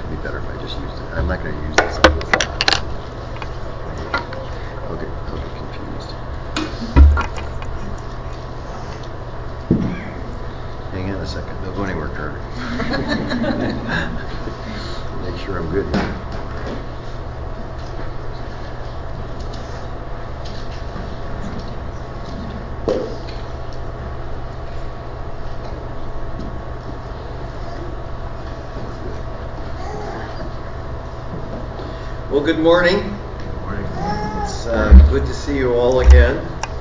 It'd be better if I just used it. I'm not going to use this on this. I'll get confused. Hang on a second. Don't go anywhere, Carter. Make sure I'm good here. Well, good morning. Good morning. It's good to see you all again.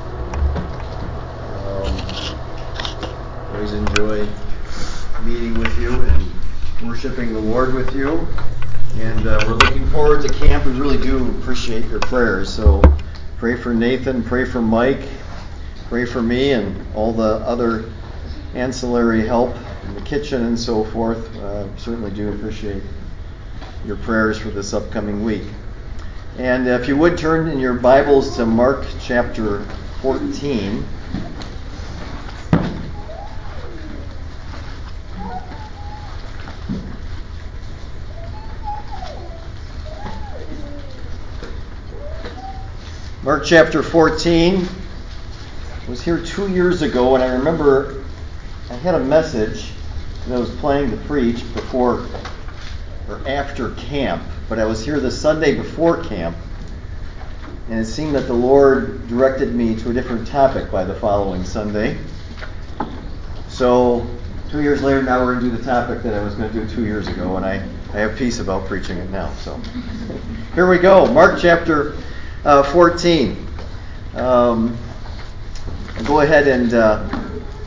Always enjoy meeting with you and worshiping the Lord with you. And we're looking forward to camp. We really do appreciate your prayers. So pray for Nathan, pray for Mike, pray for me and all the other ancillary help in the kitchen and so forth. Certainly do appreciate your prayers for this upcoming week. And if you would turn in your Bibles to Mark chapter 14. Mark chapter 14. I was here 2 years ago, and I remember I had a message that I was planning to preach before or after camp, but I was here the Sunday before camp, and it seemed that the Lord directed me to a different topic by the following Sunday. So 2 years later, now we're going to do the topic that I was going to do 2 years ago, and I have peace about preaching it now. So here we go, Mark chapter 14. I'll go ahead and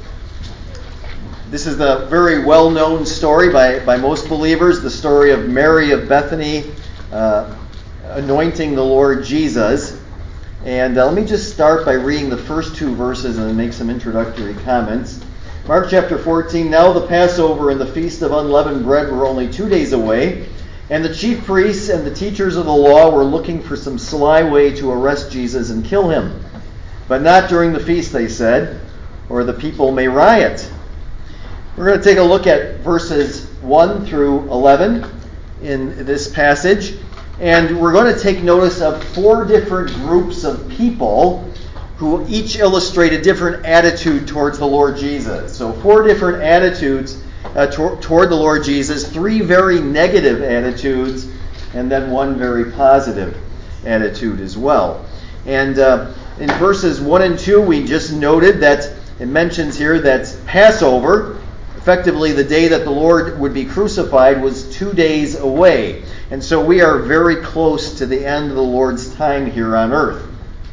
this is the very well-known story by most believers, the story of Mary of Bethany anointing the Lord Jesus. And let me just start by reading the first two verses and then make some introductory comments. Mark chapter 14, now the Passover and the Feast of Unleavened Bread were only 2 days away, and the chief priests and the teachers of the law were looking for some sly way to arrest Jesus and kill him. But not during the feast, they said, or the people may riot. We're going to take a look at verses 1 through 11 in this passage. And we're going to take notice of 4 different groups of people who each illustrate a different attitude towards the Lord Jesus. So 4 different attitudes toward the Lord Jesus, 3 very negative attitudes, and then 1 very positive attitude as well. And in verses 1 and 2, we just noted that it mentions here that Passover, effectively the day that the Lord would be crucified, was 2 days away. And so we are very close to the end of the Lord's time here on earth.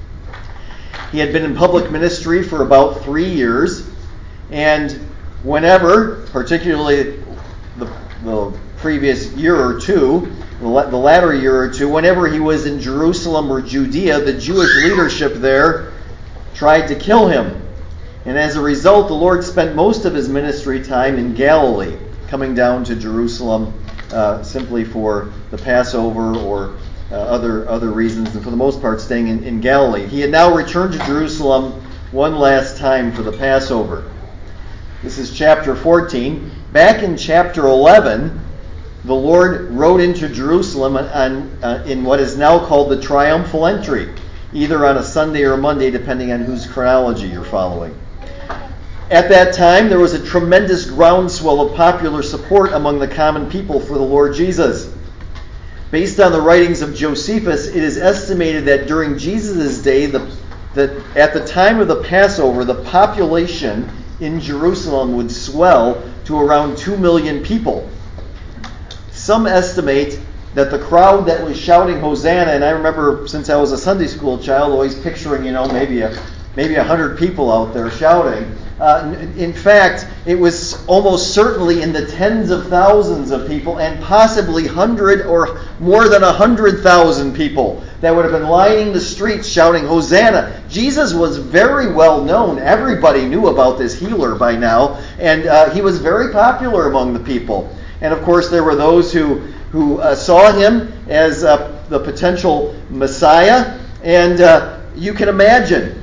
He had been in public ministry for about 3 years, and whenever, particularly the previous year or two, the latter year or two, whenever he was in Jerusalem or Judea, the Jewish leadership there tried to kill him. And as a result, the Lord spent most of his ministry time in Galilee, coming down to Jerusalem simply for the Passover or other reasons, and for the most part staying in Galilee. He had now returned to Jerusalem one last time for the Passover. This is chapter 14. Back in chapter 11, the Lord rode into Jerusalem in what is now called the triumphal entry, either on a Sunday or a Monday, depending on whose chronology you're following. At that time, there was a tremendous groundswell of popular support among the common people for the Lord Jesus. Based on the writings of Josephus, it is estimated that during Jesus' day, that at the time of the Passover, the population in Jerusalem would swell to around 2 million people. Some estimate that the crowd that was shouting Hosanna, and I remember since I was a Sunday school child always picturing, maybe 100 people out there shouting. In fact, it was almost certainly in the tens of thousands of people, and possibly 100 or more than 100,000 people that would have been lining the streets shouting Hosanna. Jesus was very well known. Everybody knew about this healer by now, and he was very popular among the people. And of course, there were those who saw him as the potential Messiah, and you can imagine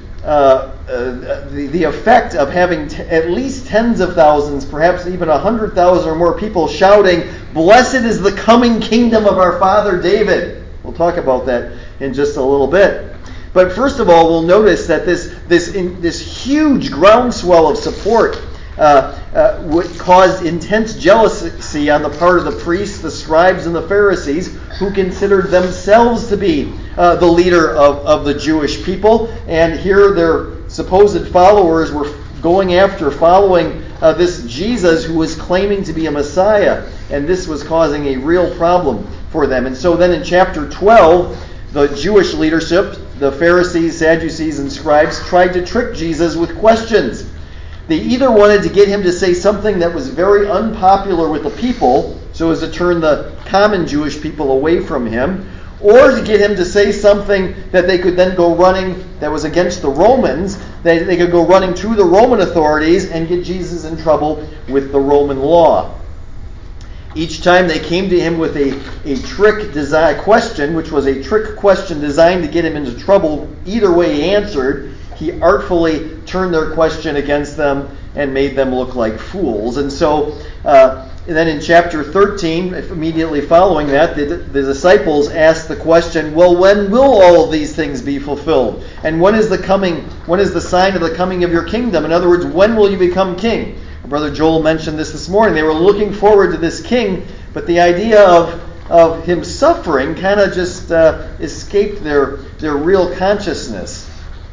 the effect of having at least tens of thousands, perhaps even 100,000 or more people shouting, Blessed is the coming kingdom of our father David. We'll talk about that in just a little bit. But first of all, we'll notice that this huge groundswell of support caused intense jealousy on the part of the priests, the scribes, and the Pharisees, who considered themselves to be the leader of the Jewish people. And here their supposed followers were going after, following this Jesus who was claiming to be a Messiah. And this was causing a real problem for them. And so then in chapter 12, the Jewish leadership, the Pharisees, Sadducees, and scribes, tried to trick Jesus with questions. They either wanted to get him to say something that was very unpopular with the people, so as to turn the common Jewish people away from him, or to get him to say something that they could then go running, that was against the Romans, that they could go running to the Roman authorities and get Jesus in trouble with the Roman law. Each time they came to him with a trick question, which was a trick question designed to get him into trouble, either way he answered, he artfully turned their question against them and made them look like fools. And so then in chapter 13, immediately following that, the disciples asked the question, well, when will all of these things be fulfilled? And when is the sign of the coming of your kingdom? In other words, when will you become king? Brother Joel mentioned this morning. They were looking forward to this king, but the idea of him suffering kind of just escaped their real consciousness.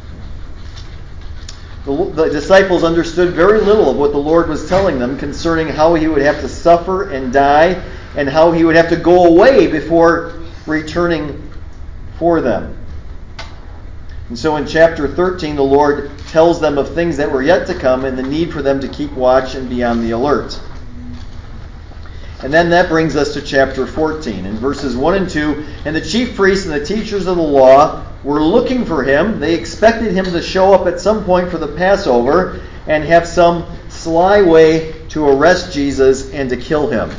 The disciples understood very little of what the Lord was telling them concerning how he would have to suffer and die, and how he would have to go away before returning for them. And so in chapter 13, the Lord tells them of things that were yet to come and the need for them to keep watch and be on the alert. And then that brings us to chapter 14. In verses 1 and 2, and the chief priests and the teachers of the law were looking for him. They expected him to show up at some point for the Passover and have some sly way to arrest Jesus and to kill him.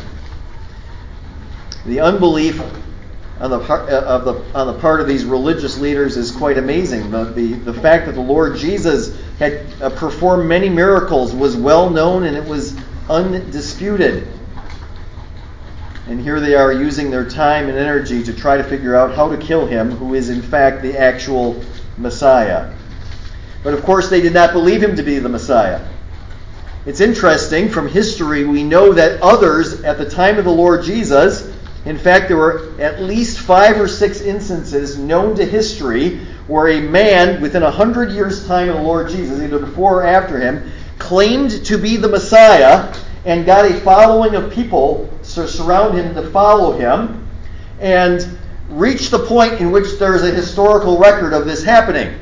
The unbelief on the part of these religious leaders is quite amazing. The fact that the Lord Jesus had performed many miracles was well known, and it was undisputed. And here they are using their time and energy to try to figure out how to kill him, who is in fact the actual Messiah. But of course they did not believe him to be the Messiah. It's interesting, from history we know that others at the time of the Lord Jesus, in fact, there were at least 5 or 6 instances known to history where a man, within 100 years' time of the Lord Jesus, either before or after him, claimed to be the Messiah and got a following of people to surround him to follow him, and reached the point in which there is a historical record of this happening,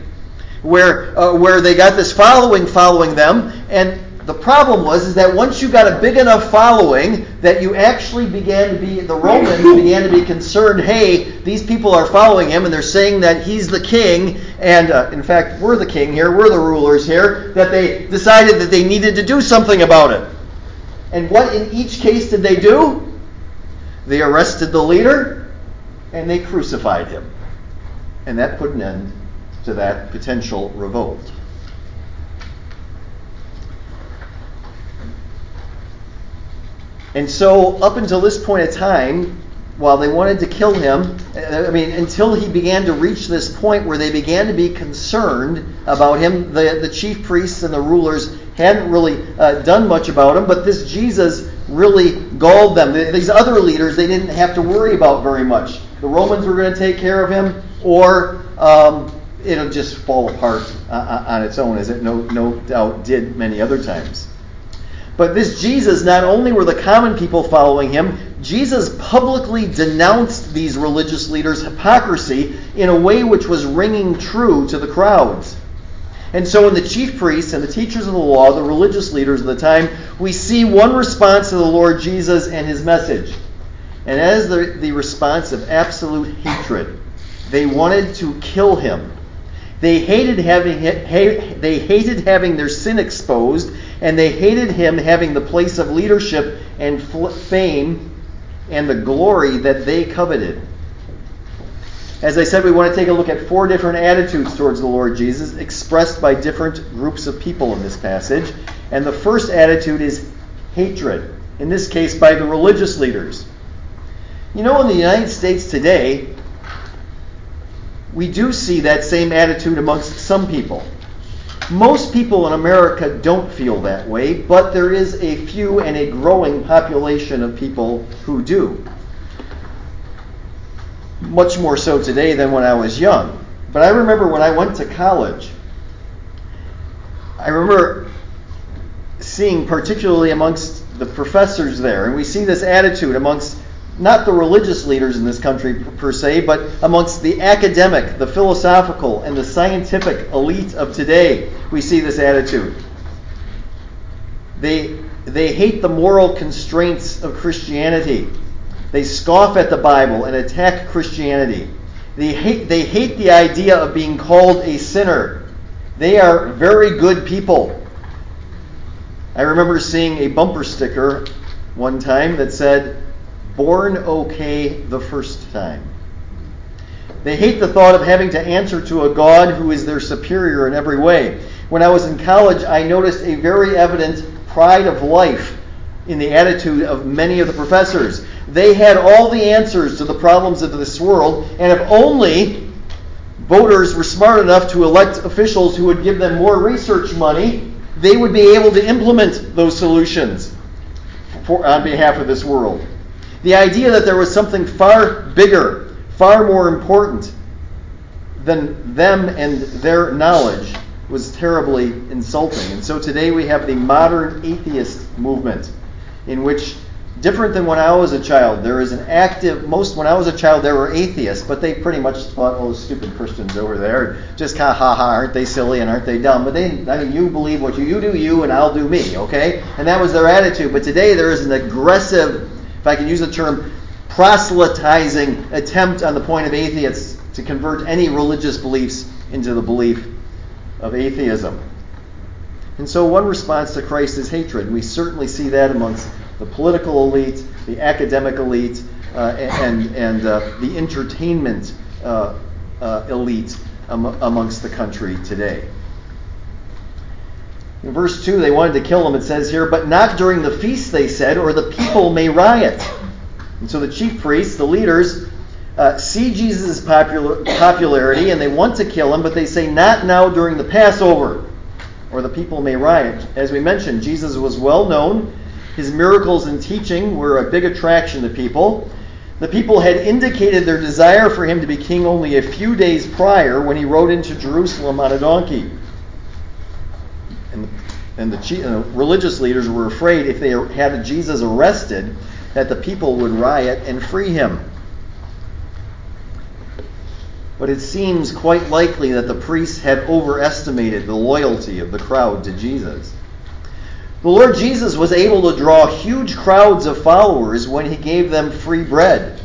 where they got this following them, and the problem was that once you got a big enough following that you actually the Romans began to be concerned, hey, these people are following him and they're saying that he's the king, and in fact we're the king here, we're the rulers here, that they decided that they needed to do something about it. And what in each case did they do? They arrested the leader and they crucified him. And that put an end to that potential revolt. And so, up until this point in time, while they wanted to kill him, until he began to reach this point where they began to be concerned about him, the chief priests and the rulers hadn't really done much about him, but this Jesus really galled them. These other leaders, they didn't have to worry about very much. The Romans were going to take care of him, or it'll just fall apart on its own, as it no doubt did many other times. But this Jesus, not only were the common people following him, Jesus publicly denounced these religious leaders' hypocrisy in a way which was ringing true to the crowds. And so in the chief priests and the teachers of the law, the religious leaders of the time, we see one response to the Lord Jesus and his message. And that is the response of absolute hatred. They wanted to kill him. They hated having their sin exposed, and they hated him having the place of leadership and fame and the glory that they coveted. As I said, we want to take a look at 4 different attitudes towards the Lord Jesus, expressed by different groups of people in this passage. And the first attitude is hatred. in this case by the religious leaders. You know, in the United States today, we do see that same attitude amongst some people. Most people in America don't feel that way, but there is a few and a growing population of people who do. Much more so today than when I was young. But I remember when I went to college, I remember seeing, particularly amongst the professors there, and we see this attitude amongst not the religious leaders in this country per se, but amongst the academic, the philosophical, and the scientific elite of today, we see this attitude. They hate the moral constraints of Christianity. They scoff at the Bible and attack Christianity. They hate the idea of being called a sinner. They are very good people. I remember seeing a bumper sticker one time that said, "Born okay the first time." They hate the thought of having to answer to a God who is their superior in every way. When I was in college, I noticed a very evident pride of life in the attitude of many of the professors. They had all the answers to the problems of this world, and if only voters were smart enough to elect officials who would give them more research money, they would be able to implement those solutions on behalf of this world. The idea that there was something far bigger, far more important than them and their knowledge was terribly insulting. And so today we have the modern atheist movement, in which, different than when I was a child, there is an active, when I was a child there were atheists, but they pretty much thought, oh, stupid Christians over there, just kind of ha-ha, aren't they silly and aren't they dumb? But you believe what you do you and I'll do me, okay? And that was their attitude. But today there is an aggressive, if I can use the term, proselytizing attempt on the point of atheists to convert any religious beliefs into the belief of atheism. And so one response to Christ is hatred. We certainly see that amongst the political elite, the academic elite, and the entertainment elite amongst the country today. In verse 2, they wanted to kill him. It says here, "But not during the feast," they said, "or the people may riot." And so the chief priests, the leaders, see Jesus' popularity and they want to kill him, but they say, "Not now during the Passover, or the people may riot." As we mentioned, Jesus was well known. His miracles and teaching were a big attraction to people. The people had indicated their desire for him to be king only a few days prior when he rode into Jerusalem on a donkey. And the religious leaders were afraid if they had Jesus arrested that the people would riot and free him. But it seems quite likely that the priests had overestimated the loyalty of the crowd to Jesus. The Lord Jesus was able to draw huge crowds of followers when he gave them free bread.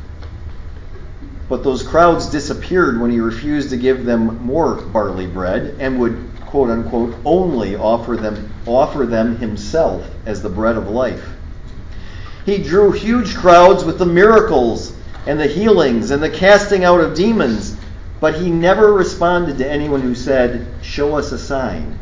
But those crowds disappeared when he refused to give them more barley bread and would, quote unquote, only offer them himself as the bread of life. He drew huge crowds with the miracles and the healings and the casting out of demons, but he never responded to anyone who said, "Show us a sign."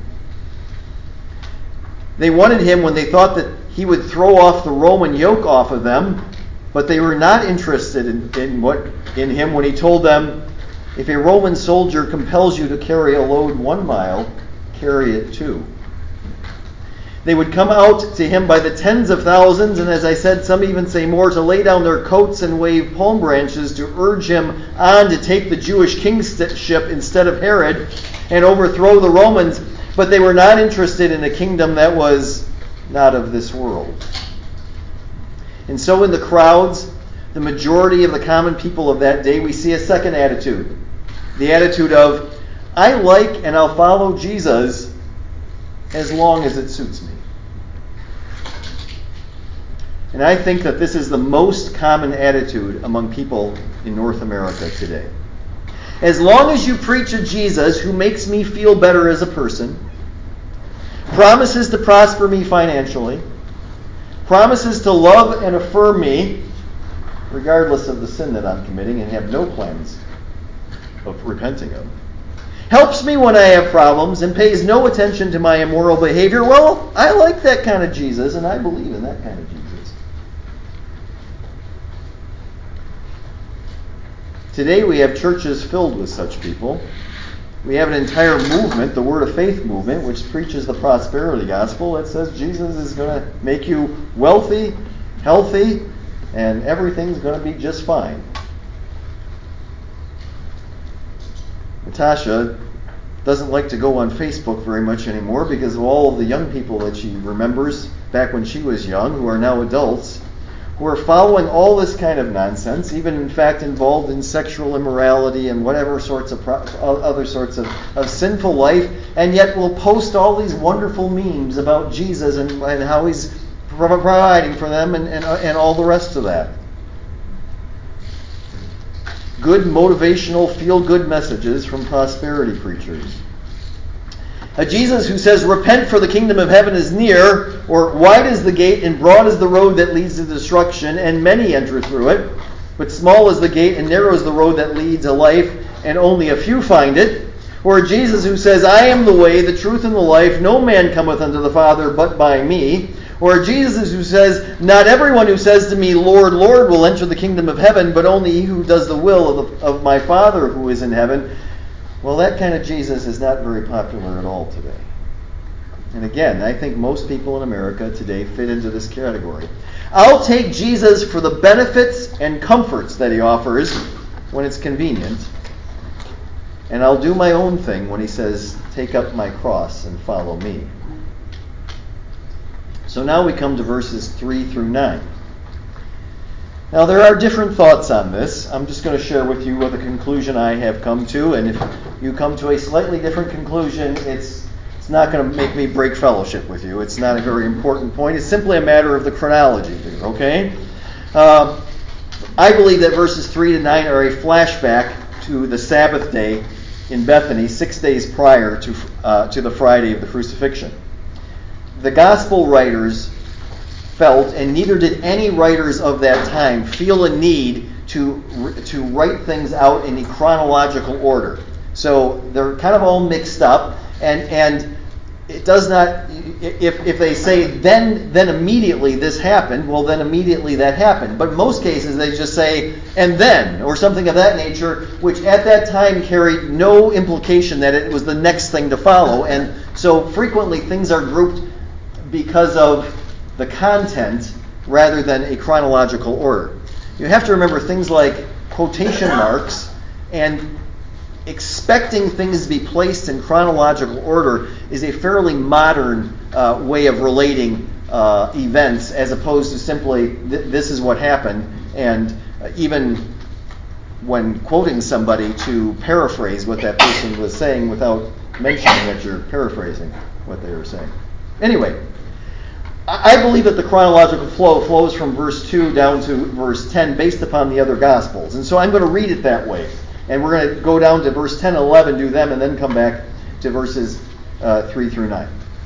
They wanted him when they thought that he would throw off the Roman yoke off of them, but they were not interested in him when he told them, "If a Roman soldier compels you to carry a load 1 mile, carry it 2." They would come out to him by the tens of thousands, and as I said, some even say more, to lay down their coats and wave palm branches to urge him on to take the Jewish kingship instead of Herod and overthrow the Romans. But they were not interested in a kingdom that was not of this world. And so in the crowds, the majority of the common people of that day, we see a second attitude. The attitude of, I like and I'll follow Jesus as long as it suits me. And I think that this is the most common attitude among people in North America today. As long as you preach a Jesus who makes me feel better as a person, promises to prosper me financially, promises to love and affirm me regardless of the sin that I'm committing and have no plans of repenting of, helps me when I have problems and pays no attention to my immoral behavior, well, I like that kind of Jesus and I believe in that kind of Jesus. Today we have churches filled with such people. We have an entire movement, the Word of Faith movement, which preaches the prosperity gospel. It says Jesus is going to make you wealthy, healthy, and everything's going to be just fine. Natasha doesn't like to go on Facebook very much anymore because of all of the young people that she remembers back when she was young, who are now adults, who are following all this kind of nonsense, even in fact involved in sexual immorality and whatever sorts of other sorts of sinful life, and yet will post all these wonderful memes about Jesus and how he's providing for them and all the rest of that. Good motivational, feel-good messages from prosperity preachers. A Jesus who says, repent for the kingdom of heaven is near, or wide is the gate and broad is the road that leads to destruction, and many enter through it. But small is the gate and narrow is the road that leads to life, and only a few find it. Or a Jesus who says, I am the way, the truth, and the life. No man cometh unto the Father but by me. Or a Jesus who says, not everyone who says to me, Lord, Lord, will enter the kingdom of heaven, but only he who does the will of my Father who is in heaven. Well, that kind of Jesus is not very popular at all today. And again, I think most people in America today fit into this category. I'll take Jesus for the benefits and comforts that he offers when it's convenient. And I'll do my own thing when he says, take up my cross and follow me. So now we come to verses 3 through 9. Now there are different thoughts on this. I'm just going to share with you what the conclusion I have come to, and if you come to a slightly different conclusion, it's not going to make me break fellowship with you. It's not a very important point. It's simply a matter of the chronology here, okay? I believe that verses 3 to 9 are a flashback to the Sabbath day in Bethany, 6 days prior to the Friday of the crucifixion. The gospel writers felt, and neither did any writers of that time feel a need to write things out in a chronological order. So they're kind of all mixed up, and it does not. If they say then immediately this happened, well then immediately that happened. But in most cases they just say and then or something of that nature, which at that time carried no implication that it was the next thing to follow. And so frequently things are grouped because of the content rather than a chronological order. You have to remember things like quotation marks and expecting things to be placed in chronological order is a fairly modern way of relating events, as opposed to simply this is what happened, and even when quoting somebody to paraphrase what that person was saying without mentioning that you're paraphrasing what they were saying. Anyway, I believe that the chronological flow flows from verse 2 down to verse 10 based upon the other Gospels. And so I'm going to read it that way. And we're going to go down to verse 10 and 11, do them, and then come back to verses 3 through 9.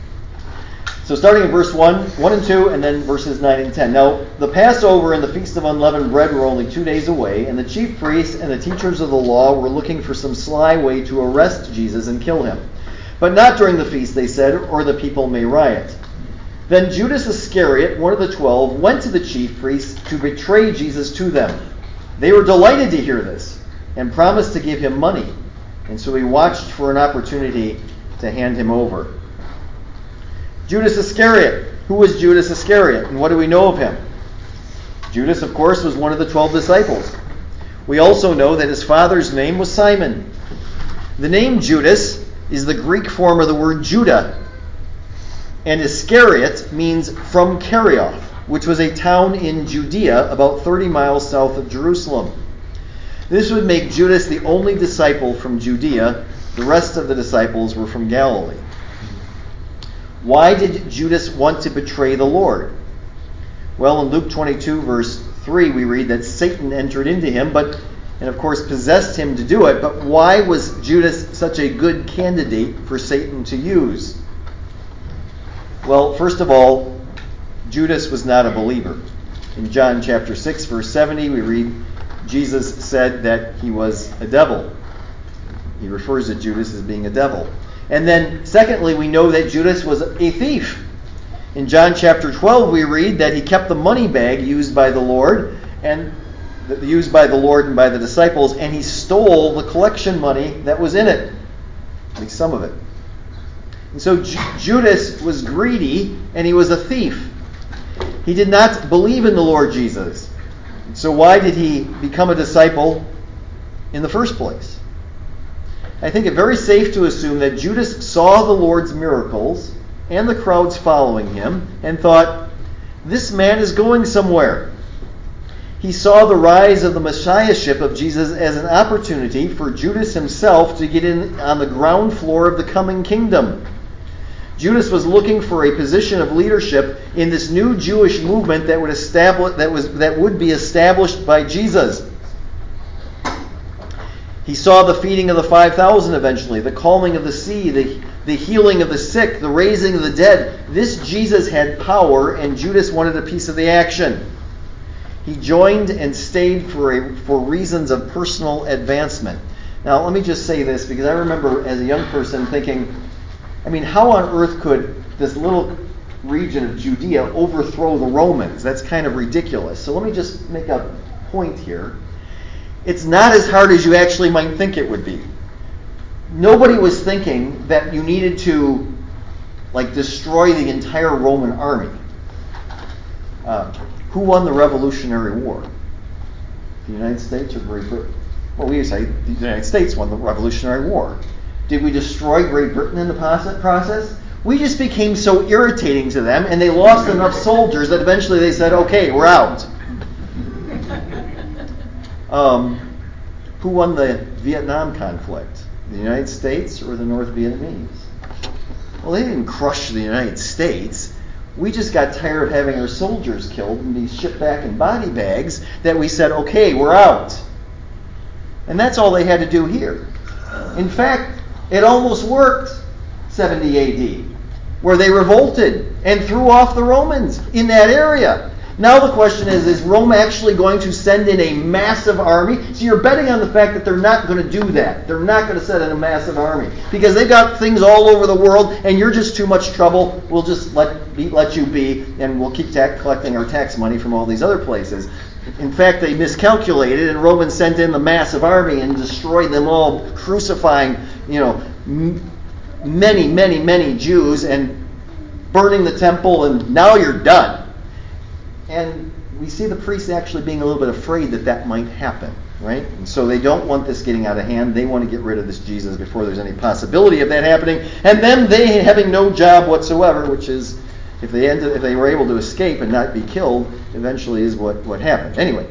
So starting in verse 1 and 2, and then verses 9 and 10. Now, the Passover and the Feast of Unleavened Bread were only 2 days away, and the chief priests and the teachers of the law were looking for some sly way to arrest Jesus and kill him. But not during the feast, they said, or the people may riot. Then Judas Iscariot, one of the 12, went to the chief priests to betray Jesus to them. They were delighted to hear this and promised to give him money. And so he watched for an opportunity to hand him over. Judas Iscariot. Who was Judas Iscariot, and what do we know of him? Judas, of course, was one of the 12 disciples. We also know that his father's name was Simon. The name Judas is the Greek form of the word Judah. And Iscariot means from Kerioth, which was a town in Judea about 30 miles south of Jerusalem. This would make Judas the only disciple from Judea. The rest of the disciples were from Galilee. Why did Judas want to betray the Lord? Well, in Luke 22, verse 3, we read that Satan entered into him, and of course possessed him to do it. But why was Judas such a good candidate for Satan to use? Well, first of all, Judas was not a believer. In John chapter 6, verse 70, we read, Jesus said that he was a devil. He refers to Judas as being a devil. And then, secondly, we know that Judas was a thief. In John chapter 12, we read that he kept the money bag used by the Lord, and used by the Lord and by the disciples, and he stole the collection money that was in it, at least some of it. And so Judas was greedy, and he was a thief. He did not believe in the Lord Jesus. So why did he become a disciple in the first place? I think it's very safe to assume that Judas saw the Lord's miracles and the crowds following him and thought, this man is going somewhere. He saw the rise of the messiahship of Jesus as an opportunity for Judas himself to get in on the ground floor of the coming kingdom. Judas was looking for a position of leadership in this new Jewish movement that would be established by Jesus. He saw the feeding of the 5,000 eventually, the calming of the sea, the healing of the sick, the raising of the dead. This Jesus had power, and Judas wanted a piece of the action. He joined and stayed for reasons of personal advancement. Now, let me just say this, because I remember as a young person thinking, how on earth could this little region of Judea overthrow the Romans? That's kind of ridiculous. So let me just make a point here. It's not as hard as you actually might think it would be. Nobody was thinking that you needed to destroy the entire Roman army. Who won the Revolutionary War? The United States or Great Britain? Well, we say the United States won the Revolutionary War. Did we destroy Great Britain in the process? We just became so irritating to them, and they lost enough soldiers that eventually they said, okay, we're out. Who won the Vietnam conflict? The United States or the North Vietnamese? Well, they didn't crush the United States. We just got tired of having our soldiers killed and be shipped back in body bags that we said, okay, we're out. And that's all they had to do here. In fact, it almost worked 70 AD, where they revolted and threw off the Romans in that area. Now the question is Rome actually going to send in a massive army? So you're betting on the fact that they're not going to do that. They're not going to send in a massive army because they've got things all over the world and you're just too much trouble. We'll just let you be, and we'll keep collecting our tax money from all these other places. In fact, they miscalculated, and Romans sent in the massive army and destroyed them all, crucifying, many Jews and burning the temple, and now you're done. And we see the priests actually being a little bit afraid that might happen, right? And so they don't want this getting out of hand. They want to get rid of this Jesus before there's any possibility of that happening. And then they having no job whatsoever, which is, if they were able to escape and not be killed, eventually is what happened. Anyway.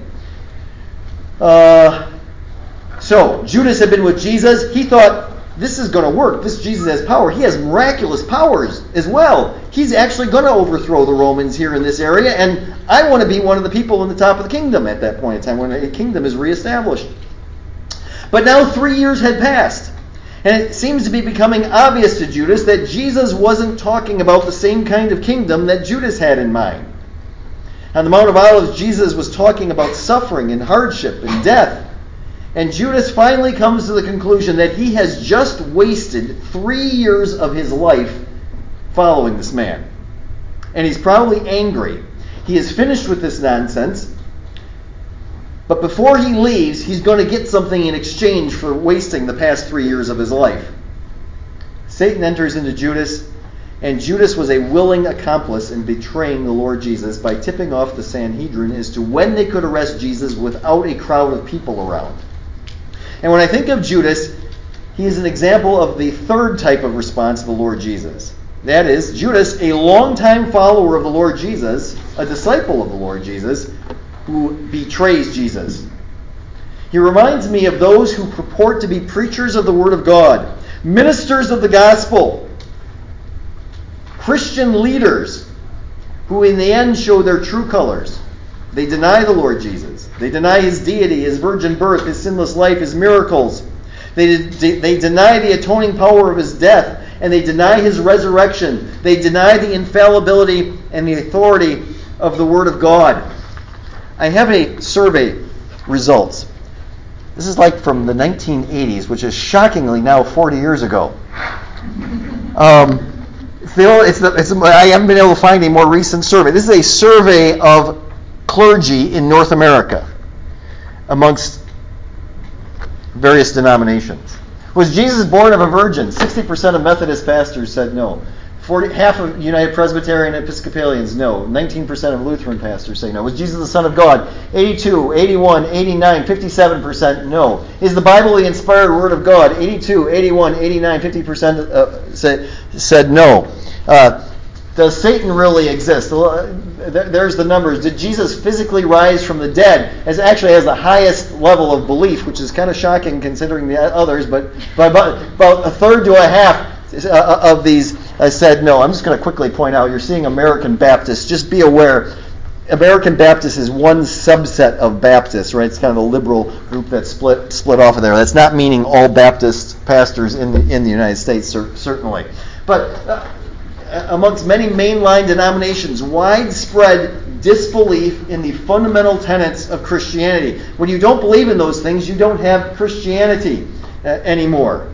So Judas had been with Jesus. He thought, this is going to work. This Jesus has power. He has miraculous powers as well. He's actually going to overthrow the Romans here in this area, and I want to be one of the people in the top of the kingdom at that point in time when the kingdom is reestablished. But now 3 years had passed, and it seems to be becoming obvious to Judas that Jesus wasn't talking about the same kind of kingdom that Judas had in mind. On the Mount of Olives, Jesus was talking about suffering and hardship and death. And Judas finally comes to the conclusion that he has just wasted 3 years of his life following this man. And he's probably angry. He is finished with this nonsense. But before he leaves, he's going to get something in exchange for wasting the past 3 years of his life. Satan enters into Judas, and Judas was a willing accomplice in betraying the Lord Jesus by tipping off the Sanhedrin as to when they could arrest Jesus without a crowd of people around. And when I think of Judas, he is an example of the third type of response to the Lord Jesus. That is, Judas, a longtime follower of the Lord Jesus, a disciple of the Lord Jesus, who betrays Jesus. He reminds me of those who purport to be preachers of the Word of God, ministers of the gospel, Christian leaders who in the end show their true colors. They deny the Lord Jesus. They deny His deity, His virgin birth, His sinless life, His miracles. They deny the atoning power of His death, and they deny His resurrection. They deny the infallibility and the authority of the Word of God. I have a survey results. This is from the 1980s, which is shockingly now 40 years ago. I haven't been able to find a more recent survey. This is a survey of clergy in North America. amongst various denominations. Was Jesus born of a virgin? 60% of Methodist pastors said no. Half of United Presbyterian Episcopalians, no. 19% of Lutheran pastors say no. Was Jesus the Son of God? 82, 81, 89, 57% no. Is the Bible the inspired Word of God? 82, 81, 89, 50% said no. Does Satan really exist? There's the numbers. Did Jesus physically rise from the dead? As actually has the highest level of belief, which is kind of shocking considering the others, but about a third to a half of these said no. I'm just going to quickly point out, you're seeing American Baptists. Just be aware, American Baptist is one subset of Baptists, right? It's kind of a liberal group that split off of there. That's not meaning all Baptist pastors in the United States, certainly. But amongst many mainline denominations, widespread disbelief in the fundamental tenets of Christianity. When you don't believe in those things, you don't have Christianity anymore.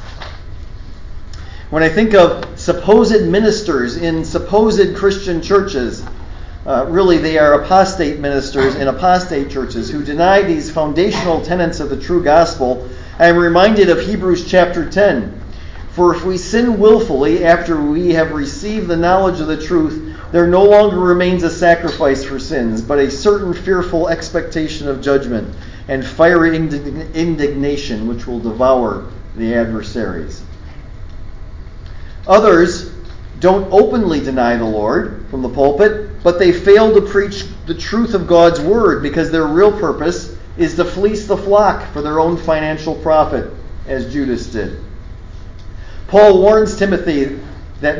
When I think of supposed ministers in supposed Christian churches, really they are apostate ministers in apostate churches who deny these foundational tenets of the true gospel. I am reminded of Hebrews chapter 10. For if we sin willfully after we have received the knowledge of the truth, there no longer remains a sacrifice for sins, but a certain fearful expectation of judgment and fiery indignation which will devour the adversaries. Others don't openly deny the Lord from the pulpit, but they fail to preach the truth of God's word because their real purpose is to fleece the flock for their own financial profit, as Judas did. Paul warns Timothy that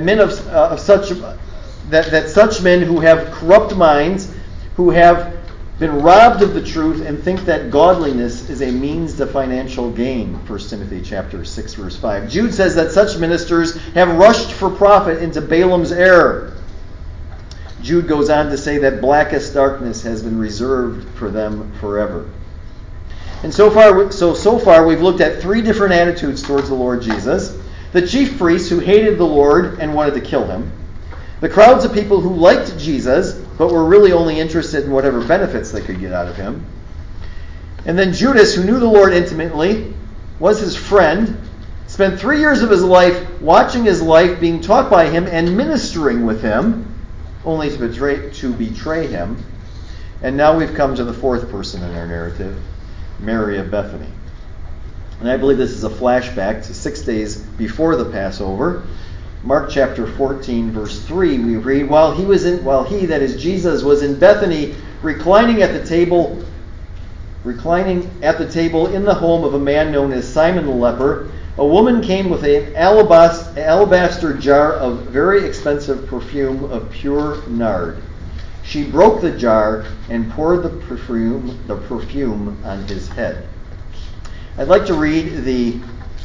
such men who have corrupt minds, who have been robbed of the truth and think that godliness is a means to financial gain. 1 Timothy chapter 6, verse 5. Jude says that such ministers have rushed for profit into Balaam's error. Jude goes on to say that blackest darkness has been reserved for them forever. And so far we've looked at three different attitudes towards the Lord Jesus. The chief priests who hated the Lord and wanted to kill him. The crowds of people who liked Jesus but were really only interested in whatever benefits they could get out of him. And then Judas, who knew the Lord intimately, was his friend, spent 3 years of his life watching his life being taught by him and ministering with him, only to betray him. And now we've come to the fourth person in our narrative, Mary of Bethany. And I believe this is a flashback to 6 days before the Passover. Mark chapter 14, verse 3, we read, While he, that is Jesus, was in Bethany, reclining at the table in the home of a man known as Simon the leper, a woman came with an alabaster jar of very expensive perfume of pure nard. She broke the jar and poured the perfume on his head. I'd like to read the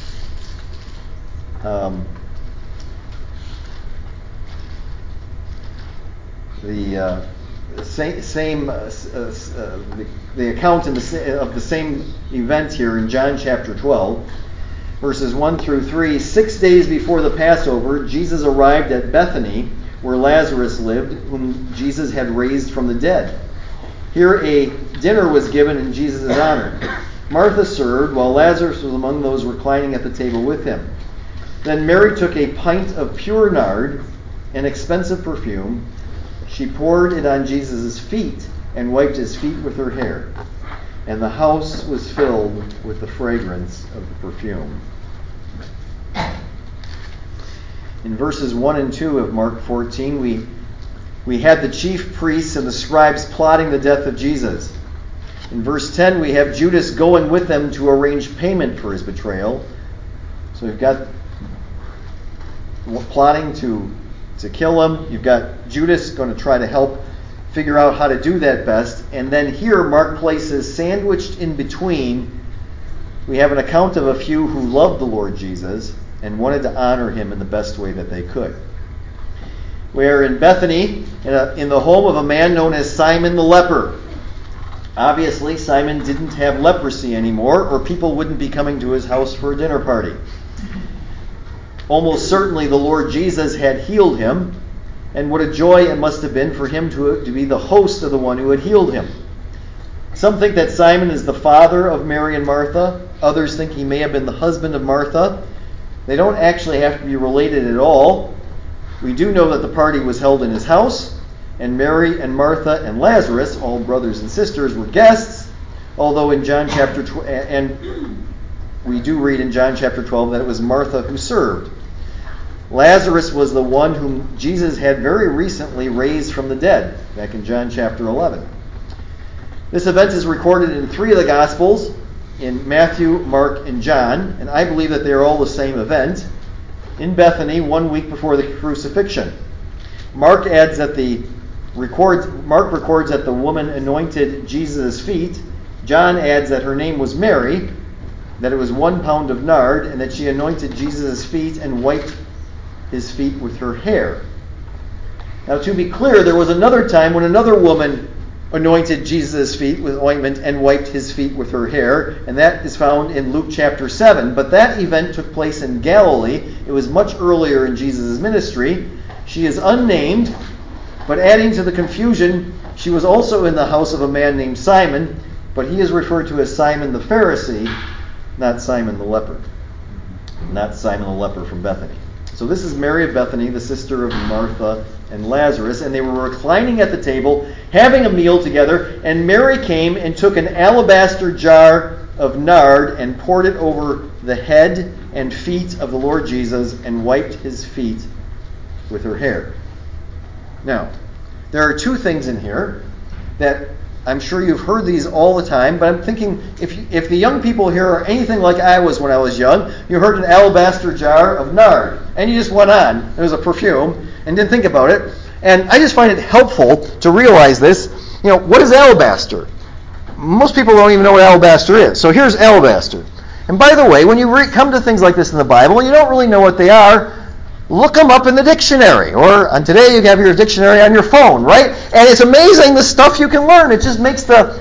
account of the same event here in John chapter 12, verses 1 through 3. 6 days before the Passover, Jesus arrived at Bethany, where Lazarus lived, whom Jesus had raised from the dead. Here a dinner was given in Jesus' honor. Martha served, while Lazarus was among those reclining at the table with him. Then Mary took a pint of pure nard, an expensive perfume. She poured it on Jesus' feet and wiped his feet with her hair. And the house was filled with the fragrance of the perfume. In verses 1 and 2 of Mark 14, we had the chief priests and the scribes plotting the death of Jesus. In verse 10, we have Judas going with them to arrange payment for his betrayal. So you've got plotting to kill him. You've got Judas going to try to help figure out how to do that best. And then here, Mark places sandwiched in between, we have an account of a few who loved the Lord Jesus and wanted to honor him in the best way that they could. We are in Bethany, in the home of a man known as Simon the leper. Obviously, Simon didn't have leprosy anymore, or people wouldn't be coming to his house for a dinner party. Almost certainly the Lord Jesus had healed him, and what a joy it must have been for him to be the host of the one who had healed him. Some think that Simon is the father of Mary and Martha. Others think he may have been the husband of Martha. They don't actually have to be related at all. We do know that the party was held in his house, and Mary and Martha and Lazarus, all brothers and sisters, were guests, although in John chapter 12, and we do read in John chapter 12 that it was Martha who served. Lazarus was the one whom Jesus had very recently raised from the dead, back in John chapter 11. This event is recorded in 3 of the Gospels, in Matthew, Mark, and John, and I believe that they are all the same event, in Bethany 1 week before the crucifixion. Mark records that the woman anointed Jesus' feet. John adds that her name was Mary, that it was 1 pound of nard, and that she anointed Jesus' feet and wiped his feet with her hair. Now, to be clear, there was another time when another woman anointed Jesus' feet with ointment and wiped his feet with her hair, and that is found in Luke chapter 7. But that event took place in Galilee. It was much earlier in Jesus' ministry. She is unnamed, but adding to the confusion, she was also in the house of a man named Simon, but he is referred to as Simon the Pharisee, not Simon the leper. Not Simon the leper from Bethany. So this is Mary of Bethany, the sister of Martha and Lazarus, and they were reclining at the table, having a meal together, and Mary came and took an alabaster jar of nard and poured it over the head and feet of the Lord Jesus and wiped his feet with her hair. Now, there are 2 things in here that I'm sure you've heard these all the time, but I'm thinking if the young people here are anything like I was when I was young, you heard an alabaster jar of nard, and you just went on. It was a perfume, and didn't think about it. And I just find it helpful to realize this. What is alabaster? Most people don't even know what alabaster is. So here's alabaster. And by the way, when you come to things like this in the Bible, you don't really know what they are. Look them up in the dictionary, or on today you have your dictionary on your phone, right? And it's amazing the stuff you can learn. It just makes the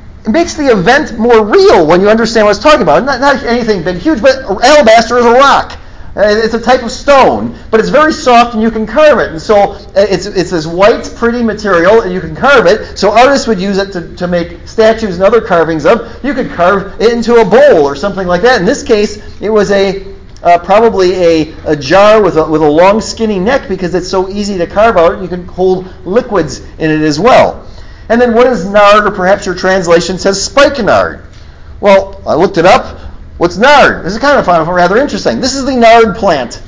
event more real when you understand what it's talking about. Not anything big, huge, but alabaster is a rock. It's a type of stone, but it's very soft and you can carve it. And so it's this white, pretty material, and you can carve it. So artists would use it to make statues and other carvings of. You could carve it into a bowl or something like that. In this case, it was probably a jar with a long skinny neck, because it's so easy to carve out. You can hold liquids in it as well. And then what is nard, or perhaps your translation says spikenard? Well, I looked it up. What's nard? This is kind of rather interesting. This is the nard plant.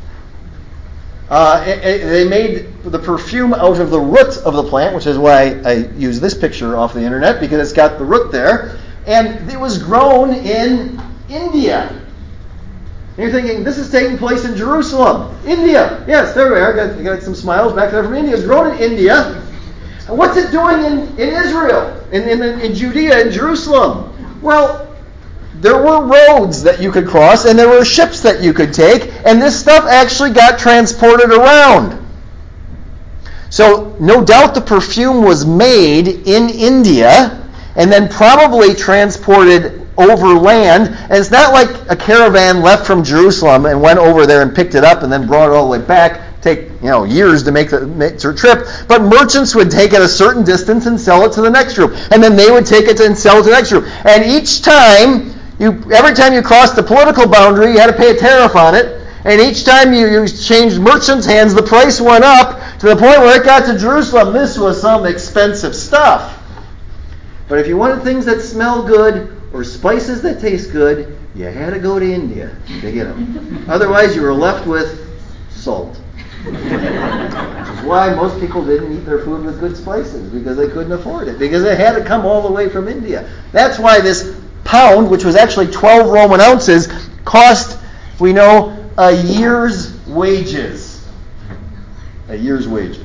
They made the perfume out of the root of the plant, which is why I use this picture off the internet, because it's got the root there. And it was grown in India. And you're thinking, this is taking place in Jerusalem. India. Yes, there we are. You got some smiles back there from India. It's grown in India. And what's it doing in Israel, in Judea, in Jerusalem? Well, there were roads that you could cross, and there were ships that you could take, and this stuff actually got transported around. So, no doubt the perfume was made in India, and then probably transported overland. And it's not like a caravan left from Jerusalem and went over there and picked it up and then brought it all the way back. Take years to make the trip, but merchants would take it a certain distance and sell it to the next group, and then they would take it and sell it to the next group. And each time, every time you crossed the political boundary, you had to pay a tariff on it. And each time you changed merchants' hands, the price went up to the point where it got to Jerusalem. This was some expensive stuff. But if you wanted things that smell good or spices that taste good, you had to go to India to get them. Otherwise, you were left with salt. Which is why most people didn't eat their food with good spices, because they couldn't afford it, because it had to come all the way from India. That's why this pound, which was actually 12 Roman ounces, cost, we know, a year's wages. A year's wages.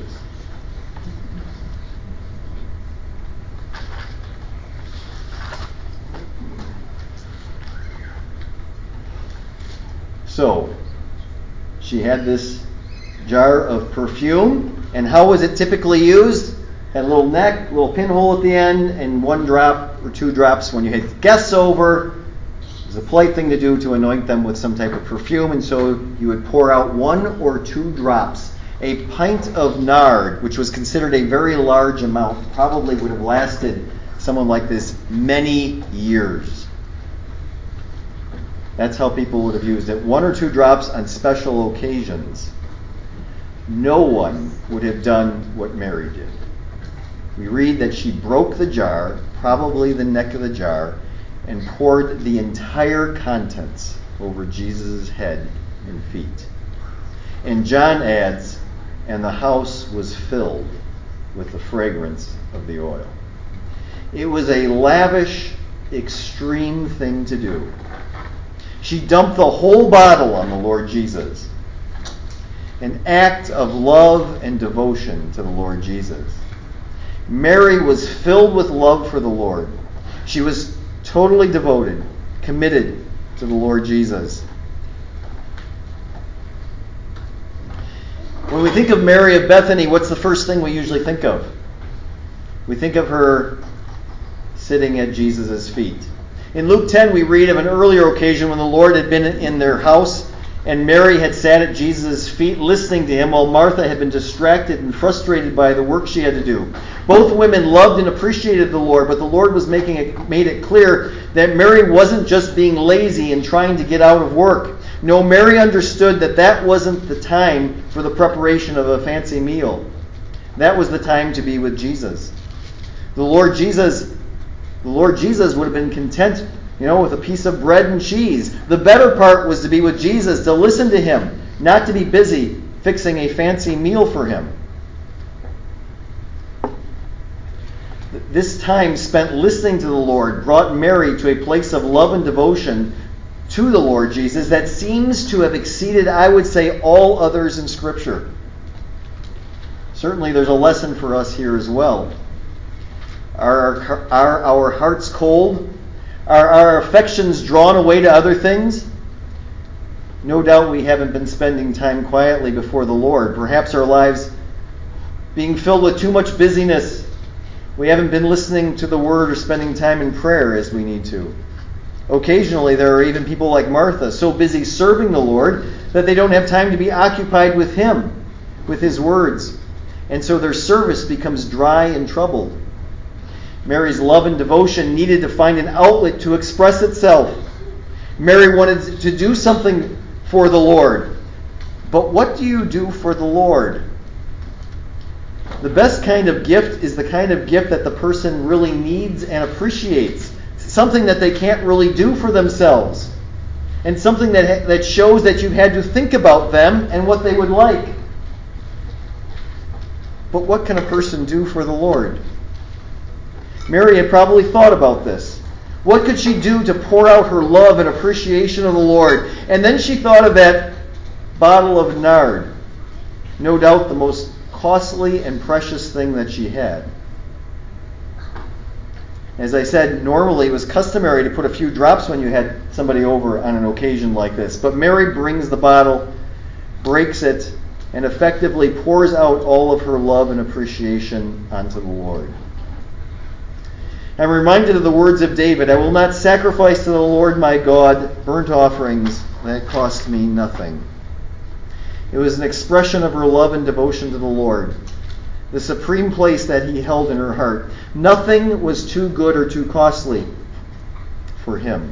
So, she had this jar of perfume, and how was it typically used? Had a little neck, a little pinhole at the end, and 1 drop or 2 drops when you had guests over. It was a polite thing to do to anoint them with some type of perfume, and so you would pour out 1 or 2 drops. A pint of nard, which was considered a very large amount, probably would have lasted someone like this many years. That's how people would have used it. 1 or 2 drops on special occasions. No one would have done what Mary did. We read that she broke the jar, probably the neck of the jar, and poured the entire contents over Jesus' head and feet. And John adds, and the house was filled with the fragrance of the oil. It was a lavish, extreme thing to do. She dumped the whole bottle on the Lord Jesus. An act of love and devotion to the Lord Jesus. Mary was filled with love for the Lord. She was totally devoted, committed to the Lord Jesus. When we think of Mary of Bethany, what's the first thing we usually think of? We think of her sitting at Jesus' feet. In Luke 10, we read of an earlier occasion when the Lord had been in their house and Mary had sat at Jesus' feet listening to him while Martha had been distracted and frustrated by the work she had to do. Both women loved and appreciated the Lord, but the Lord was made it clear that Mary wasn't just being lazy and trying to get out of work. No, Mary understood that that wasn't the time for the preparation of a fancy meal. That was the time to be with Jesus. The Lord Jesus would have been content, with a piece of bread and cheese. The better part was to be with Jesus, to listen to him, not to be busy fixing a fancy meal for him. This time spent listening to the Lord brought Mary to a place of love and devotion to the Lord Jesus that seems to have exceeded, I would say, all others in Scripture. Certainly there's a lesson for us here as well. Are our hearts cold? Are our affections drawn away to other things? No doubt we haven't been spending time quietly before the Lord. Perhaps our lives being filled with too much busyness. We haven't been listening to the Word or spending time in prayer as we need to. Occasionally there are even people like Martha, so busy serving the Lord that they don't have time to be occupied with Him, with His words. And so their service becomes dry and troubled. Mary's love and devotion needed to find an outlet to express itself. Mary wanted to do something for the Lord. But what do you do for the Lord? The best kind of gift is the kind of gift that the person really needs and appreciates. Something that they can't really do for themselves. And something that shows that you had to think about them and what they would like. But what can a person do for the Lord? Mary had probably thought about this. What could she do to pour out her love and appreciation of the Lord? And then she thought of that bottle of nard. No doubt the most costly and precious thing that she had. As I said, normally it was customary to put a few drops when you had somebody over on an occasion like this. But Mary brings the bottle, breaks it, and effectively pours out all of her love and appreciation onto the Lord. I'm reminded of the words of David, I will not sacrifice to the Lord my God burnt offerings that cost me nothing. It was an expression of her love and devotion to the Lord, the supreme place that he held in her heart. Nothing was too good or too costly for him.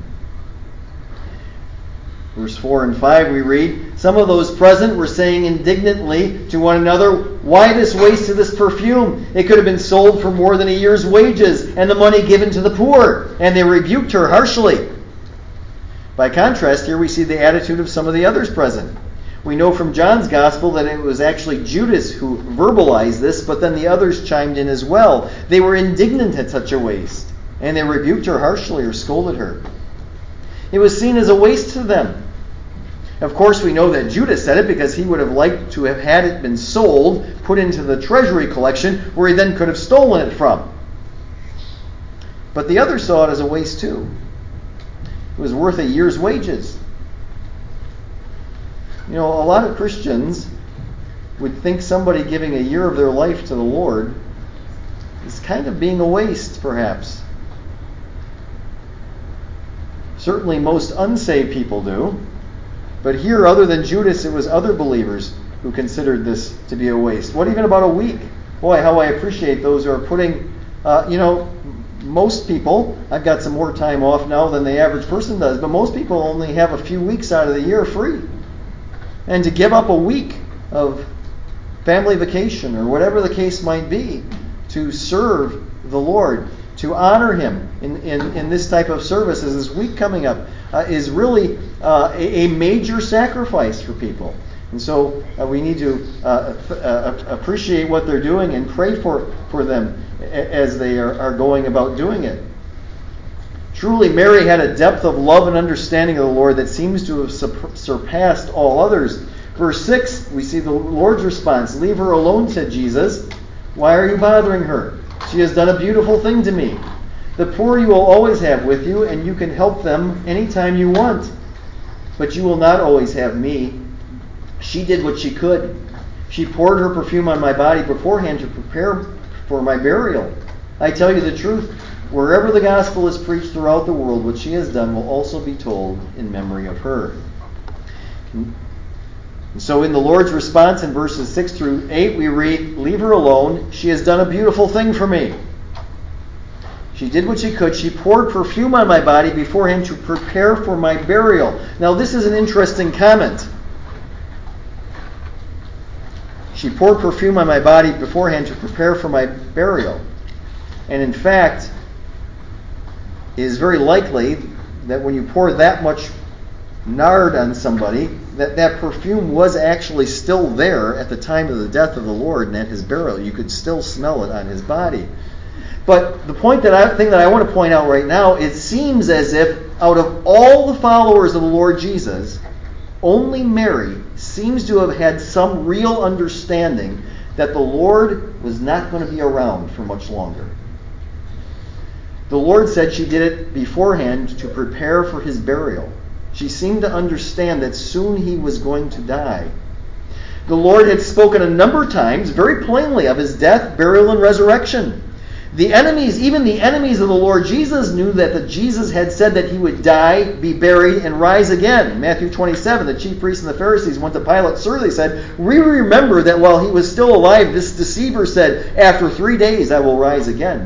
Verse 4 and 5 we read, some of those present were saying indignantly to one another, why this waste of this perfume? It could have been sold for more than a year's wages and the money given to the poor. And they rebuked her harshly. By contrast, here we see the attitude of some of the others present. We know from John's Gospel that it was actually Judas who verbalized this, but then the others chimed in as well. They were indignant at such a waste, and they rebuked her harshly or scolded her. It was seen as a waste to them. Of course, we know that Judas said it because he would have liked to have had it been sold, put into the treasury collection, where he then could have stolen it from. But the others saw it as a waste too. It was worth a year's wages. A lot of Christians would think somebody giving a year of their life to the Lord is kind of being a waste, perhaps. Certainly most unsaved people do. But here, other than Judas, it was other believers who considered this to be a waste. What even about a week? Boy, how I appreciate those who are putting, most people, I've got some more time off now than the average person does, but most people only have a few weeks out of the year free. And to give up a week of family vacation or whatever the case might be to serve the Lord, to honor Him in this type of service as this week coming up is really a major sacrifice for people. And so we need to appreciate what they're doing and pray for them as they are going about doing it. Truly, Mary had a depth of love and understanding of the Lord that seems to have surpassed all others. Verse 6, we see the Lord's response. "Leave her alone," said Jesus. "Why are you bothering her? She has done a beautiful thing to me. The poor you will always have with you, and you can help them anytime you want. But you will not always have me. She did what she could. She poured her perfume on my body beforehand to prepare for my burial. I tell you the truth, wherever the gospel is preached throughout the world, what she has done will also be told in memory of her." And so in the Lord's response in verses 6 through 8, we read, "Leave her alone. She has done a beautiful thing for me. She did what she could. She poured perfume on my body beforehand to prepare for my burial." Now this is an interesting comment. She poured perfume on my body beforehand to prepare for my burial. And in fact, it is very likely that when you pour that much nard on somebody, that perfume was actually still there at the time of the death of the Lord and at His burial. You could still smell it on His body. But the thing that I want to point out right now, it seems as if out of all the followers of the Lord Jesus, only Mary seems to have had some real understanding that the Lord was not going to be around for much longer. The Lord said she did it beforehand to prepare for His burial. She seemed to understand that soon He was going to die. The Lord had spoken a number of times, very plainly, of His death, burial, and resurrection. Even the enemies of the Lord Jesus knew that Jesus had said that He would die, be buried, and rise again. In Matthew 27, the chief priests and the Pharisees went to Pilate. "Sir," they said, "we remember that while He was still alive, this deceiver said, 'After 3 days I will rise again.'"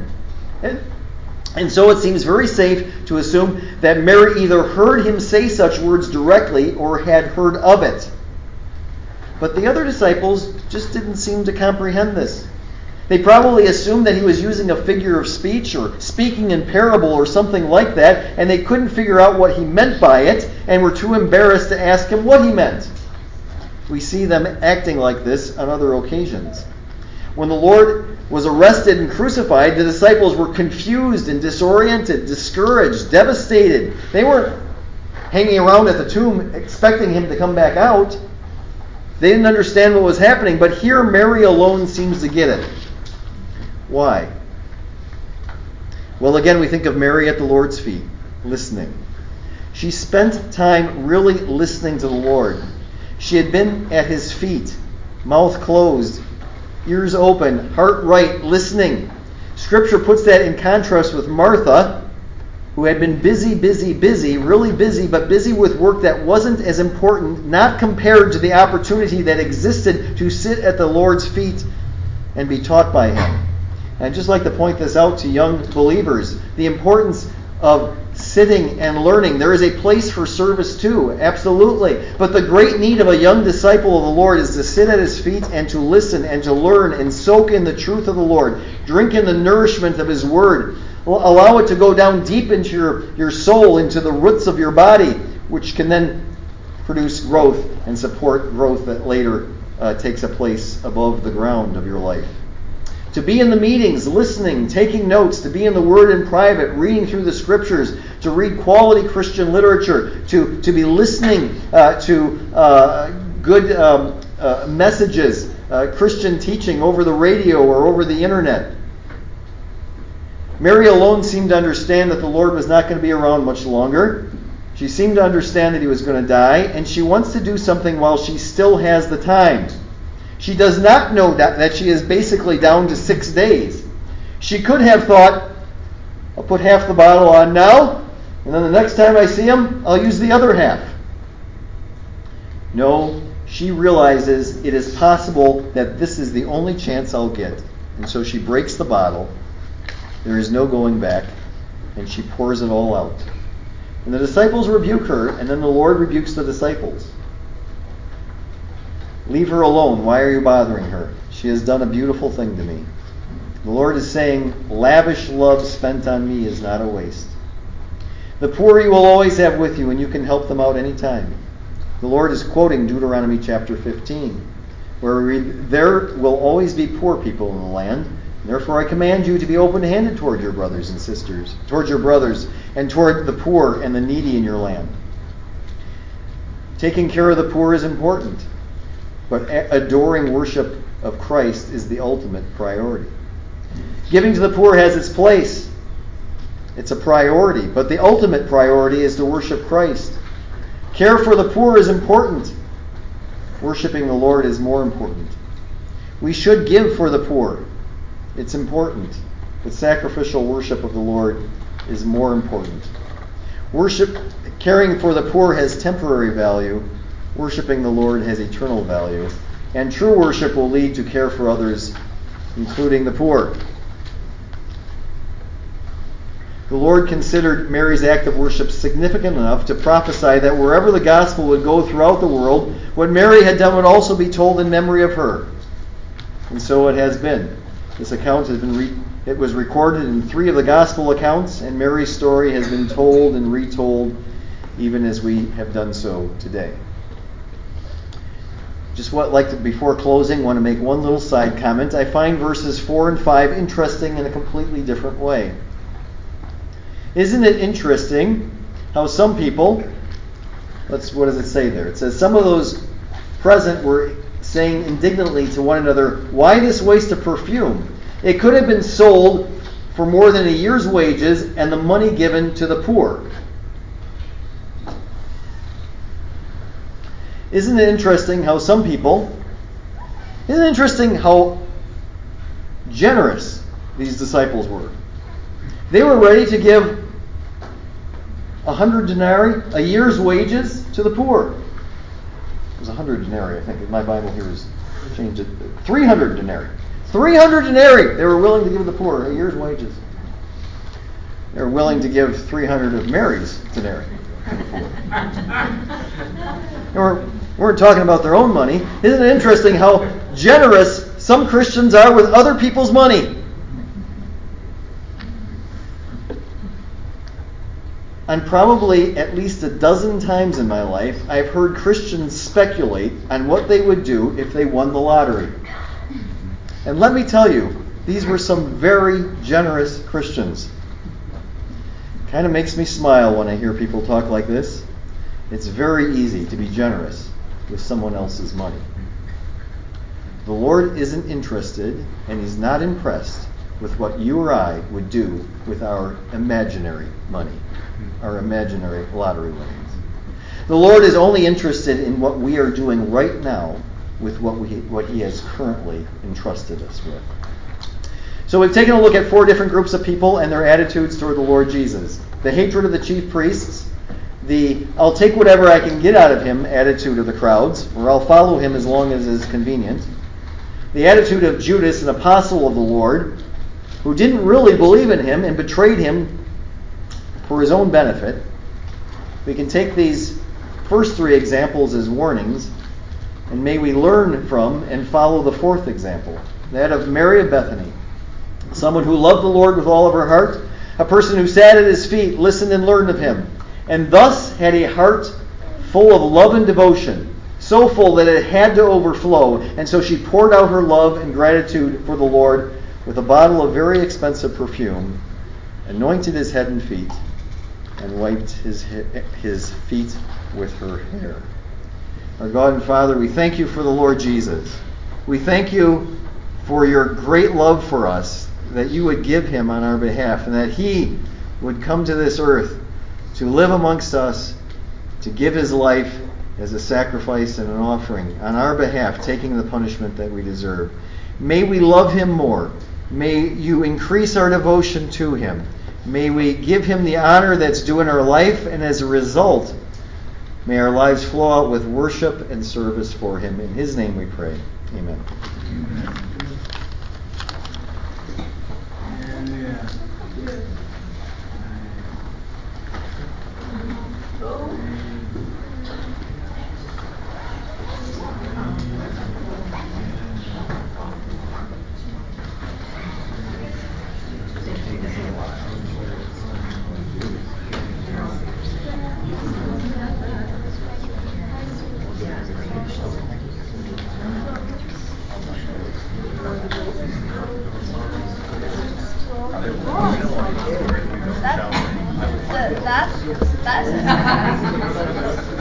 And so it seems very safe to assume that Mary either heard Him say such words directly or had heard of it. But the other disciples just didn't seem to comprehend this. They probably assumed that He was using a figure of speech or speaking in parable or something like that, and they couldn't figure out what He meant by it and were too embarrassed to ask Him what He meant. We see them acting like this on other occasions. When the Lord was arrested and crucified, the disciples were confused and disoriented, discouraged, devastated. They weren't hanging around at the tomb expecting Him to come back out. They didn't understand what was happening, but here Mary alone seems to get it. Why? Well, again, we think of Mary at the Lord's feet, listening. She spent time really listening to the Lord. She had been at His feet, mouth closed, ears open, heart right, listening. Scripture puts that in contrast with Martha, who had been busy, really busy, but busy with work that wasn't as important, not compared to the opportunity that existed to sit at the Lord's feet and be taught by Him. And I'd just like to point this out to young believers, the importance of sitting and learning. There is a place for service too, absolutely. But the great need of a young disciple of the Lord is to sit at His feet and to listen and to learn and soak in the truth of the Lord. Drink in the nourishment of His Word. Allow it to go down deep into your soul, into the roots of your body, which can then produce growth and support growth that later takes a place above the ground of your life. To be in the meetings, listening, taking notes, to be in the Word in private, reading through the Scriptures, to read quality Christian literature, to be listening to good messages, Christian teaching over the radio or over the internet. Mary alone seemed to understand that the Lord was not going to be around much longer. She seemed to understand that He was going to die, and she wants to do something while she still has the time. She does not know that she is basically down to 6 days. She could have thought, I'll put half the bottle on now, and then the next time I see Him, I'll use the other half. No, she realizes it is possible that this is the only chance I'll get. And so she breaks the bottle There is no going back, and she pours it all out. And the disciples rebuke her, and then the Lord rebukes the disciples. Leave her alone. Why are you bothering her? She has done a beautiful thing to me. The Lord is saying, lavish love spent on me is not a waste. The poor you will always have with you, and you can help them out any time. The Lord is quoting Deuteronomy chapter 15, where we read, there will always be poor people in the land. Therefore I command you to be open-handed toward your brothers and sisters, toward your brothers, and toward the poor and the needy in your land. Taking care of the poor is important, but adoring worship of Christ is the ultimate priority. Giving to the poor has its place. It's a priority, but the ultimate priority is to worship Christ. Care for the poor is important. Worshiping the Lord is more important. We should give for the poor. It's important. But sacrificial worship of the Lord is more important. Caring for the poor has temporary value. Worshiping the Lord has eternal value. And true worship will lead to care for others, including the poor. The Lord considered Mary's act of worship significant enough to prophesy that wherever the gospel would go throughout the world, what Mary had done would also be told in memory of her. And so it has been. This account it was recorded in 3 of the gospel accounts, and Mary's story has been told and retold even as we have done so today. Before closing, want to make one little side comment. I find verses 4 and 5 interesting in a completely different way. Isn't it interesting how some people, what does it say there? It says, some of those present were saying indignantly to one another, why this waste of perfume? It could have been sold for more than a year's wages and the money given to the poor. Isn't it interesting how generous these disciples were? They were ready to give 100 denarii, a year's wages, to the poor. It was 100 denarii, I think. My Bible here has changed it. 300 denarii. 300 denarii they were willing to give the poor, a year's wages. They were willing to give 300 of Mary's denarii to the poor. We weren't talking about their own money. Isn't it interesting how generous some Christians are with other people's money? And probably at least a dozen times in my life, I've heard Christians speculate on what they would do if they won the lottery. And let me tell you, these were some very generous Christians. Kind of makes me smile when I hear people talk like this. It's very easy to be generous with someone else's money. The Lord isn't interested, and He's not impressed with what you or I would do with our imaginary money, our imaginary lottery winnings. The Lord is only interested in what we are doing right now with what He has currently entrusted us with. So we've taken a look at 4 different groups of people and their attitudes toward the Lord Jesus. The hatred of the chief priests, the I'll take whatever I can get out of him attitude of the crowds, or I'll follow him as long as is convenient. The attitude of Judas, an apostle of the Lord, who didn't really believe in him and betrayed him for his own benefit. We can take these first 3 examples as warnings, and may we learn from and follow the 4th example, that of Mary of Bethany, someone who loved the Lord with all of her heart, a person who sat at His feet, listened and learned of Him, and thus had a heart full of love and devotion, so full that it had to overflow, and so she poured out her love and gratitude for the Lord with a bottle of very expensive perfume, anointed His head and feet, and wiped His feet with her hair. Our God and Father, we thank You for the Lord Jesus. We thank You for Your great love for us, that You would give Him on our behalf, and that He would come to this earth to live amongst us, to give His life as a sacrifice and an offering on our behalf, taking the punishment that we deserve. May we love Him more. May You increase our devotion to Him. May we give Him the honor that's due in our life, and as a result, may our lives flow out with worship and service for Him. In His name we pray. Amen. Amen. That's